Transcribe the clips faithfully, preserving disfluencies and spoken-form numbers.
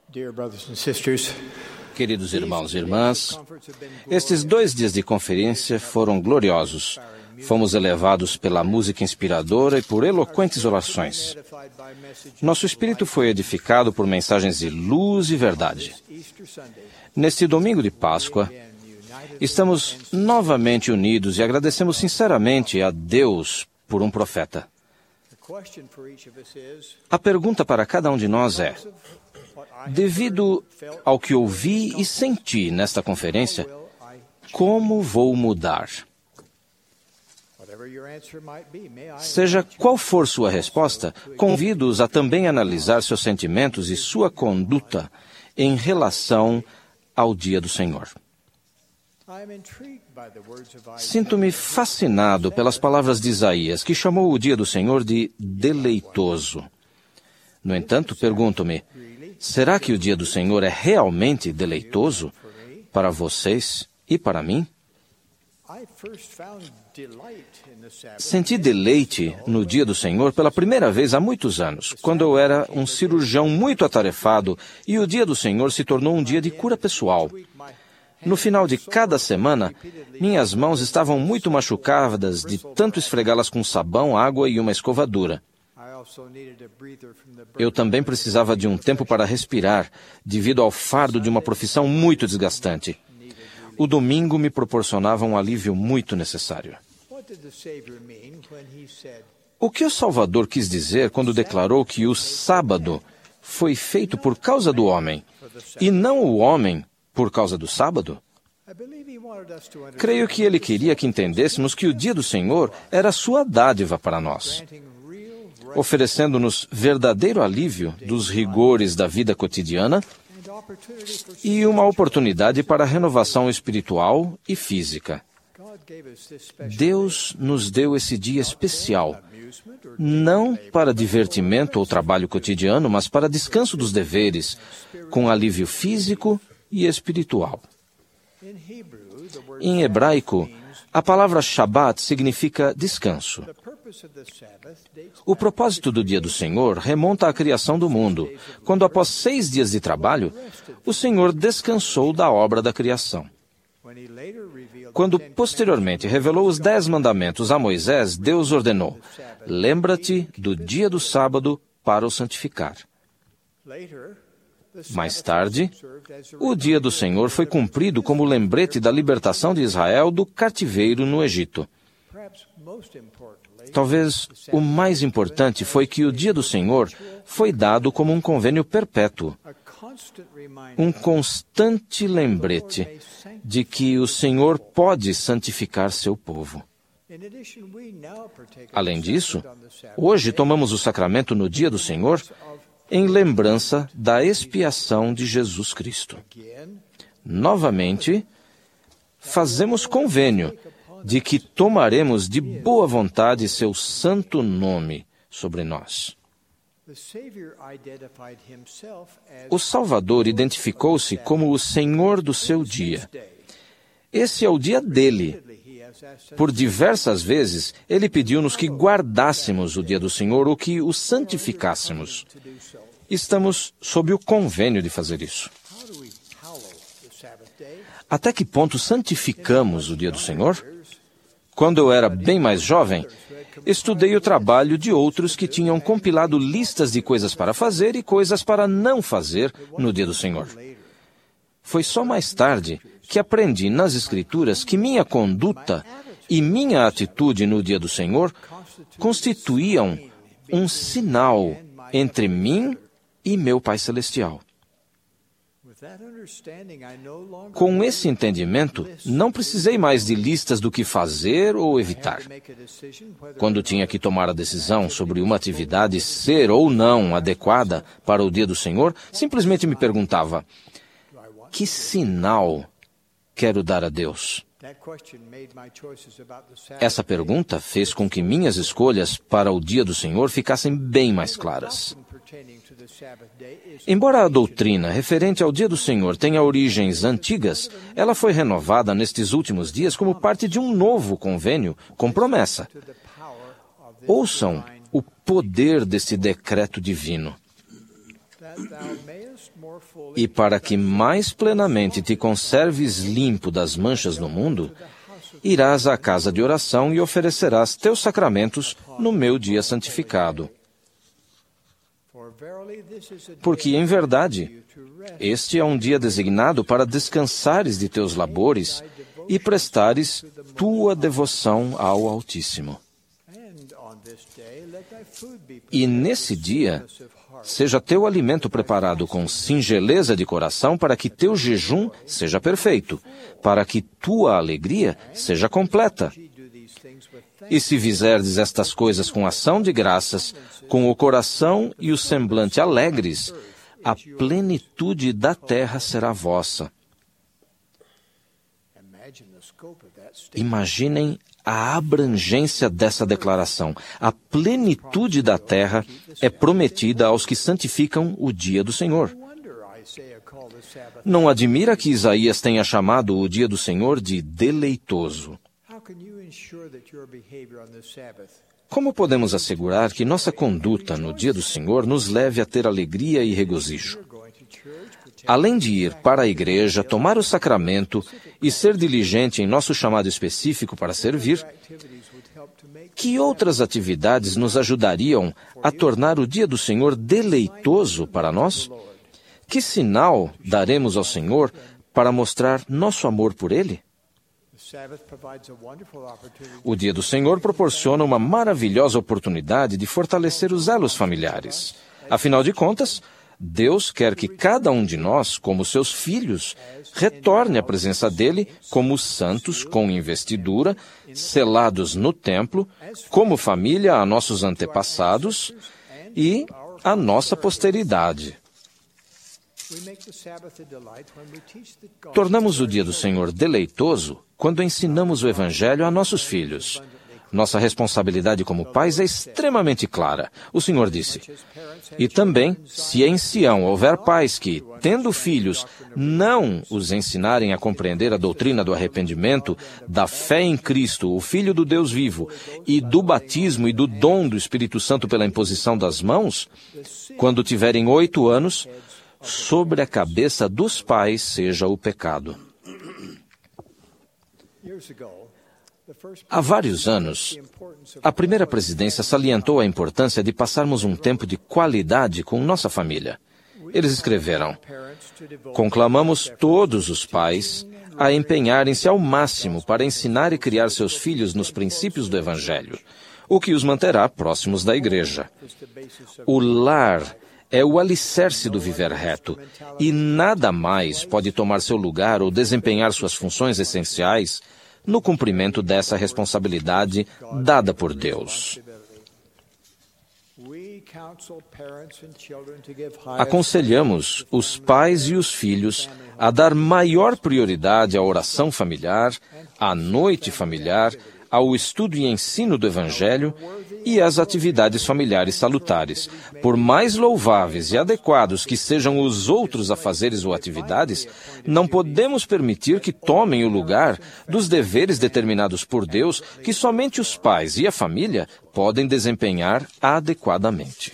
Dear brothers and sisters, Queridos irmãos e irmãs, estes dois dias de conferência foram gloriosos. Fomos elevados pela música inspiradora e por eloquentes orações. Nosso espírito foi edificado por mensagens de luz e verdade. Neste domingo de Páscoa, estamos novamente unidos e agradecemos sinceramente a Deus por um profeta. A pergunta para cada um de nós é: devido ao que ouvi e senti nesta conferência, como vou mudar? Seja qual for sua resposta, convido-os a também analisar seus sentimentos e sua conduta em relação ao dia do Senhor. Sinto-me fascinado pelas palavras de Isaías, que chamou o dia do Senhor de deleitoso. No entanto, pergunto-me, será que o dia do Senhor é realmente deleitoso para vocês e para mim? Senti deleite no dia do Senhor pela primeira vez há muitos anos, quando eu era um cirurgião muito atarefado e o dia do Senhor se tornou um dia de cura pessoal. No final de cada semana, minhas mãos estavam muito machucadas de tanto esfregá-las com sabão, água e uma escovadura. Eu também precisava de um tempo para respirar, devido ao fardo de uma profissão muito desgastante. O domingo me proporcionava um alívio muito necessário. O que o Salvador quis dizer quando declarou que o sábado foi feito por causa do homem, e não o homem por causa do sábado? Creio que ele queria que entendêssemos que o dia do Senhor era sua dádiva para nós, oferecendo-nos verdadeiro alívio dos rigores da vida cotidiana e uma oportunidade para renovação espiritual e física. Deus nos deu esse dia especial, não para divertimento ou trabalho cotidiano, mas para descanso dos deveres, com alívio físico e espiritual. Em hebraico, a palavra Shabbat significa descanso. O propósito do dia do Senhor remonta à criação do mundo, quando após seis dias de trabalho, o Senhor descansou da obra da criação. Quando posteriormente revelou os dez mandamentos a Moisés, Deus ordenou: lembra-te do dia do sábado para o santificar. Mais tarde, o dia do Senhor foi cumprido como lembrete da libertação de Israel do cativeiro no Egito. Talvez o mais importante foi que o dia do Senhor foi dado como um convênio perpétuo, um constante lembrete de que o Senhor pode santificar seu povo. Além disso, hoje tomamos o sacramento no dia do Senhor em lembrança da expiação de Jesus Cristo. Novamente, fazemos convênio de que tomaremos de boa vontade seu santo nome sobre nós. O Salvador identificou-se como o Senhor do seu dia. Esse é o dia dele. Por diversas vezes, ele pediu-nos que guardássemos o dia do Senhor ou que o santificássemos. Estamos sob o convênio de fazer isso. Até que ponto santificamos o dia do Senhor? Quando eu era bem mais jovem, estudei o trabalho de outros que tinham compilado listas de coisas para fazer e coisas para não fazer no dia do Senhor. Foi só mais tarde que aprendi nas Escrituras que minha conduta e minha atitude no dia do Senhor constituíam um sinal entre mim e meu Pai Celestial. Com esse entendimento, não precisei mais de listas do que fazer ou evitar. Quando tinha que tomar a decisão sobre uma atividade ser ou não adequada para o dia do Senhor, simplesmente me perguntava: que sinal quero dar a Deus? Essa pergunta fez com que minhas escolhas para o dia do Senhor ficassem bem mais claras. Embora a doutrina referente ao dia do Senhor tenha origens antigas, ela foi renovada nestes últimos dias como parte de um novo convênio com promessa. Ouçam o poder desse decreto divino. E para que mais plenamente te conserves limpo das manchas do mundo, irás à casa de oração e oferecerás teus sacramentos no meu dia santificado. Porque, em verdade, este é um dia designado para descansares de teus labores e prestares tua devoção ao Altíssimo. E nesse dia, seja teu alimento preparado com singeleza de coração para que teu jejum seja perfeito, para que tua alegria seja completa. E se fizerdes estas coisas com ação de graças, com o coração e o semblante alegres, a plenitude da terra será vossa. Imaginem a abrangência dessa declaração. A plenitude da terra é prometida aos que santificam o dia do Senhor. Não admira que Isaías tenha chamado o dia do Senhor de deleitoso. Como podemos assegurar que nossa conduta no dia do Senhor nos leve a ter alegria e regozijo? Além de ir para a igreja, tomar o sacramento e ser diligente em nosso chamado específico para servir, que outras atividades nos ajudariam a tornar o dia do Senhor deleitoso para nós? Que sinal daremos ao Senhor para mostrar nosso amor por Ele? O dia do Senhor proporciona uma maravilhosa oportunidade de fortalecer os elos familiares. Afinal de contas, Deus quer que cada um de nós, como seus filhos, retorne à presença dele como santos com investidura, selados no templo, como família a nossos antepassados e a nossa posteridade. Tornamos o dia do Senhor deleitoso quando ensinamos o Evangelho a nossos filhos. Nossa responsabilidade como pais é extremamente clara. O Senhor disse: e também, se em Sião houver pais que, tendo filhos, não os ensinarem a compreender a doutrina do arrependimento, da fé em Cristo, o Filho do Deus vivo, e do batismo e do dom do Espírito Santo pela imposição das mãos, quando tiverem oito anos, sobre a cabeça dos pais seja o pecado. Há vários anos, a primeira presidência salientou a importância de passarmos um tempo de qualidade com nossa família. Eles escreveram: conclamamos todos os pais a empenharem-se ao máximo para ensinar e criar seus filhos nos princípios do Evangelho, o que os manterá próximos da igreja. O lar é o alicerce do viver reto, e nada mais pode tomar seu lugar ou desempenhar suas funções essenciais no cumprimento dessa responsabilidade dada por Deus. Aconselhamos os pais e os filhos a dar maior prioridade à oração familiar, à noite familiar, ao estudo e ensino do Evangelho e às atividades familiares salutares. Por mais louváveis e adequados que sejam os outros afazeres ou atividades, não podemos permitir que tomem o lugar dos deveres determinados por Deus que somente os pais e a família podem desempenhar adequadamente.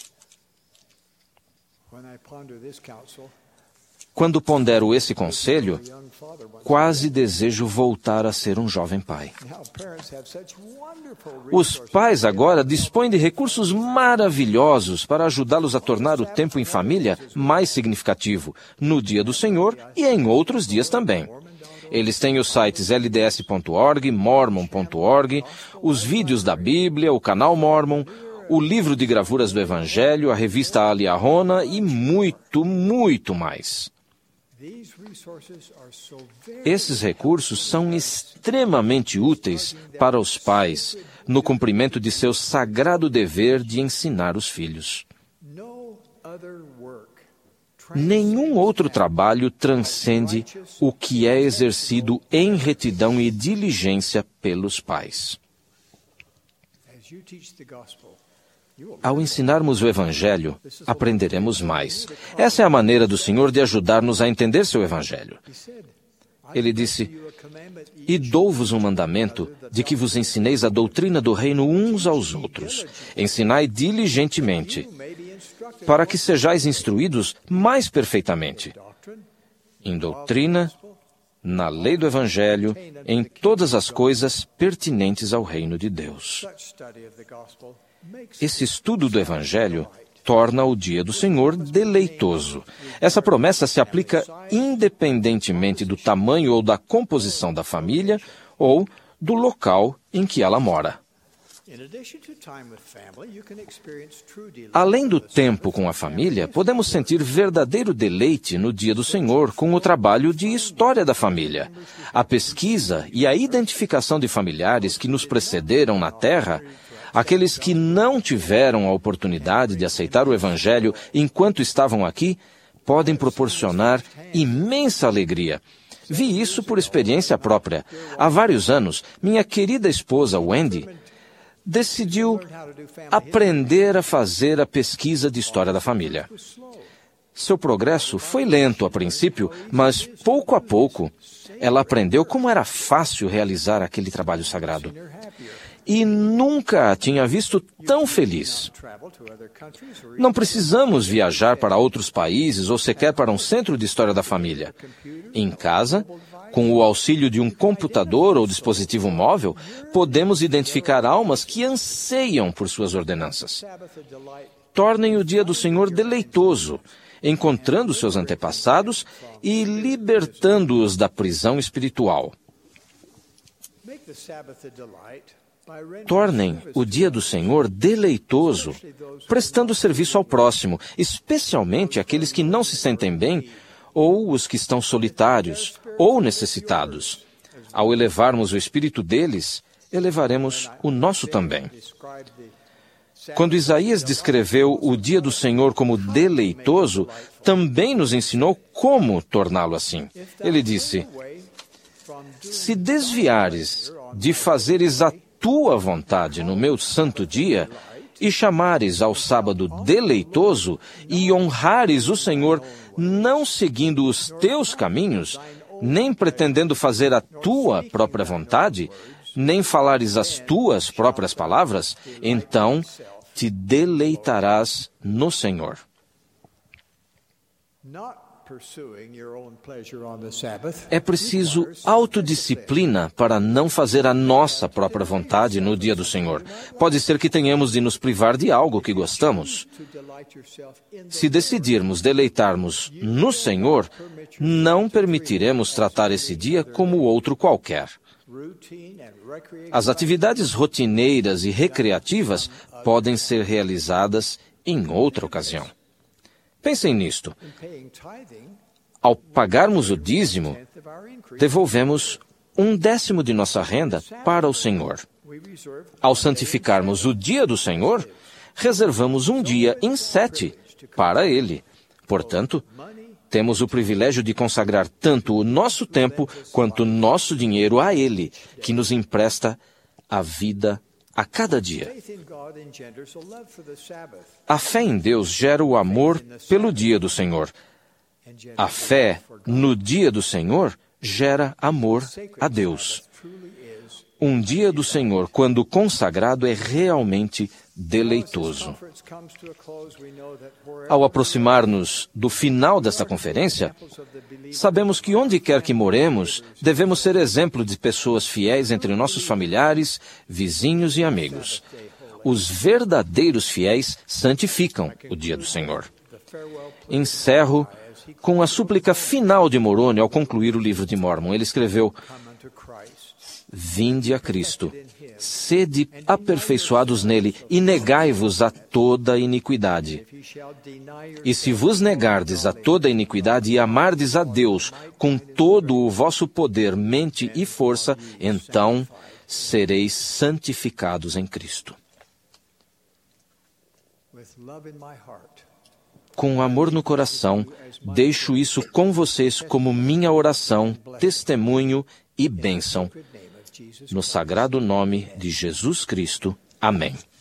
Quando pondero esse conselho, quase desejo voltar a ser um jovem pai. Os pais agora dispõem de recursos maravilhosos para ajudá-los a tornar o tempo em família mais significativo, no Dia do Senhor e em outros dias também. Eles têm os sites L D S ponto org, mormon ponto org, os vídeos da Bíblia, o canal Mormon, o livro de gravuras do Evangelho, a revista Aliahona e muito, muito mais. Esses recursos são extremamente úteis para os pais no cumprimento de seu sagrado dever de ensinar os filhos. Nenhum outro trabalho transcende o que é exercido em retidão e diligência pelos pais. Ao ensinarmos o Evangelho, aprenderemos mais. Essa é a maneira do Senhor de ajudar-nos a entender seu Evangelho. Ele disse: e dou-vos um mandamento de que vos ensineis a doutrina do reino uns aos outros. Ensinai diligentemente. para que sejais instruídos mais perfeitamente em doutrina, na lei do Evangelho, em todas as coisas pertinentes ao reino de Deus. Esse estudo do Evangelho torna o dia do Senhor deleitoso. Essa promessa se aplica independentemente do tamanho ou da composição da família ou do local em que ela mora. Além do tempo com a família, podemos sentir verdadeiro deleite no dia do Senhor com o trabalho de história da família. A pesquisa e a identificação de familiares que nos precederam na terra, aqueles que não tiveram a oportunidade de aceitar o Evangelho enquanto estavam aqui, podem proporcionar imensa alegria. Vi isso por experiência própria. Há vários anos, minha querida esposa Wendy decidiu aprender a fazer a pesquisa de história da família. Seu progresso foi lento a princípio, mas pouco a pouco ela aprendeu como era fácil realizar aquele trabalho sagrado. E nunca a tinha visto tão feliz. Não precisamos viajar para outros países ou sequer para um centro de história da família. Em casa, com o auxílio de um computador ou dispositivo móvel, podemos identificar almas que anseiam por suas ordenanças. Tornem o dia do Senhor deleitoso, encontrando seus antepassados e libertando-os da prisão espiritual. Tornem o dia do Senhor deleitoso, prestando serviço ao próximo, especialmente aqueles que não se sentem bem ou os que estão solitários ou necessitados. Ao elevarmos o espírito deles, elevaremos o nosso também. Quando Isaías descreveu o dia do Senhor como deleitoso, também nos ensinou como torná-lo assim. Ele disse: se desviares de fazeres a tua vontade no meu santo dia, e chamares ao sábado deleitoso, e honrares o Senhor, não seguindo os teus caminhos, nem pretendendo fazer a tua própria vontade, nem falares as tuas próprias palavras, então te deleitarás no Senhor. É preciso autodisciplina para não fazer a nossa própria vontade no dia do Senhor. Pode ser que tenhamos de nos privar de algo que gostamos. Se decidirmos deleitarmos no Senhor, não permitiremos tratar esse dia como outro qualquer. As atividades rotineiras e recreativas podem ser realizadas em outra ocasião. Pensem nisto. Ao pagarmos o dízimo, devolvemos um décimo de nossa renda para o Senhor. Ao santificarmos o dia do Senhor, reservamos um dia em sete para Ele. Portanto, temos o privilégio de consagrar tanto o nosso tempo quanto o nosso dinheiro a Ele, que nos empresta a vida a cada dia. A fé em Deus gera o amor pelo dia do Senhor. A fé no dia do Senhor gera amor a Deus. Um dia do Senhor, quando consagrado, é realmente deleitoso. Ao aproximar-nos do final desta conferência, sabemos que onde quer que moremos, devemos ser exemplo de pessoas fiéis entre nossos familiares, vizinhos e amigos. Os verdadeiros fiéis santificam o dia do Senhor. Encerro com a súplica final de Moroni ao concluir o livro de Mórmon. Ele escreveu: vinde a Cristo, sede aperfeiçoados nele, e negai-vos a toda iniquidade. E se vos negardes a toda iniquidade e amardes a Deus com todo o vosso poder, mente e força, então sereis santificados em Cristo. Com amor no coração, deixo isso com vocês como minha oração, testemunho e bênção. No sagrado nome de Jesus Cristo. Amém.